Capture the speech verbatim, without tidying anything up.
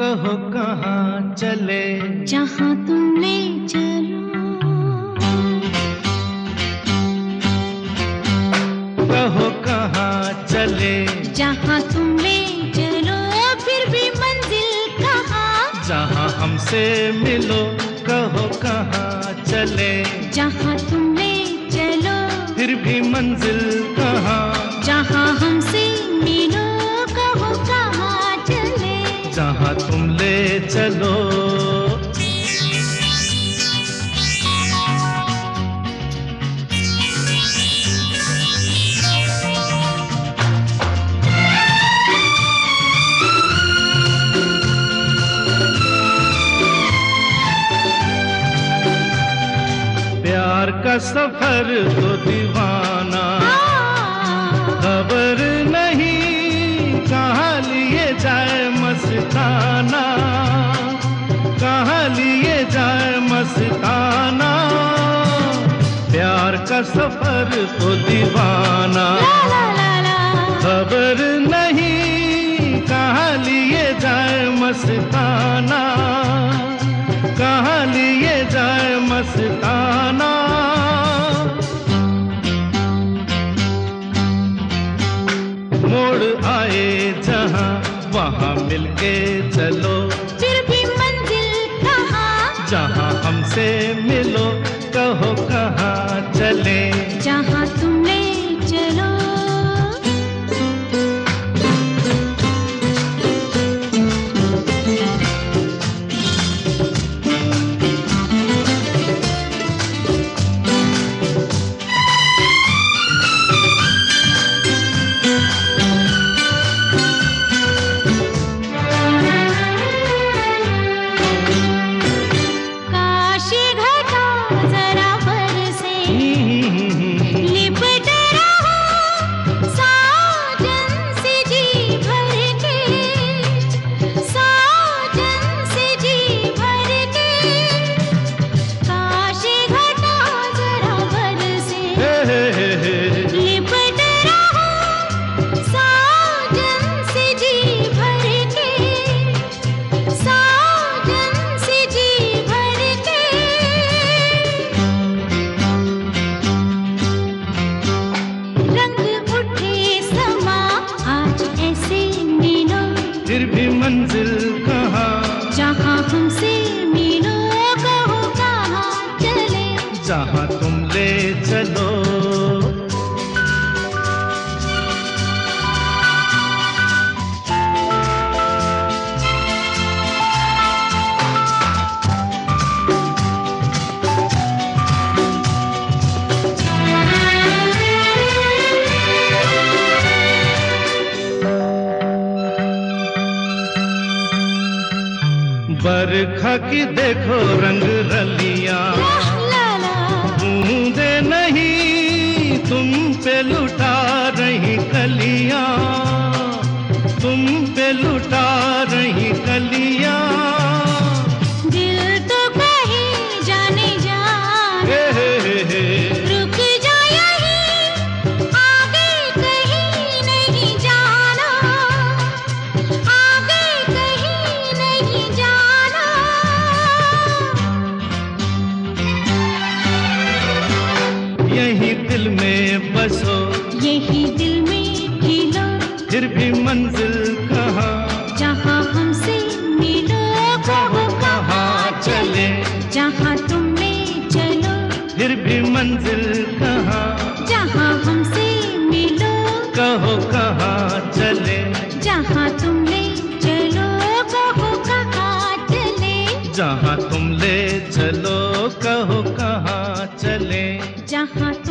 कहो कहाँ चले, जहाँ तुम ले चलो। कहो कहाँ चले, जहाँ तुम ले चलो। फिर भी मंजिल कहाँ, जहाँ हमसे मिलो। कहो कहाँ चले, जहाँ तुम ले चलो। फिर भी मंजिल कहाँ, जहाँ हमसे मिलो। कहो कहाँ चले, जहाँ तुम ले चलो। प्यार का सफर तो दीवाना, खबर नहीं कहाँ लिए जाए मस्ताना, कहाँ लिए जाए मस्ताना। प्यार का सफर तो दीवाना, खबर नहीं कहाँ लिए जाए मस्ताना, कहाँ लिए जाए मस्ताना। मोड़ आए जहाँ वहाँ मिलके चलो। फिर भी मंजिल कहाँ, जहाँ हमसे मिलो। कहो कहाँ चले, जहाँ तुम ले चलो। फिर भी मंजिल कहाँ, जहाँ हमसे मिलो। कहो कहाँ चले, जहाँ तुम ले चलो। बरखा की देखो रंग रलियां, बूंदे नहीं तुम पे लुटा रही कलियां, तुम पे लुटा रही कलियां। दिल तो कहीं जाने जाना, रुक जा यहीं, आगे कहीं नहीं जाना, आगे कहीं नहीं जाना। यही दिल में बसो, यही दिल में खिलो। फिर भी मंजिल कहाँ, जहाँ हमसे मिलो। कहो कहाँ चले, जहाँ तुम ले चलो। फिर भी मंजिल कहाँ, जहाँ हमसे मिलो। कहो कहाँ चले, जहाँ तुम ले चलो। कहो कहाँ चले, जहाँ तुम ले चलो। कहो कहाँ चले, जहाँ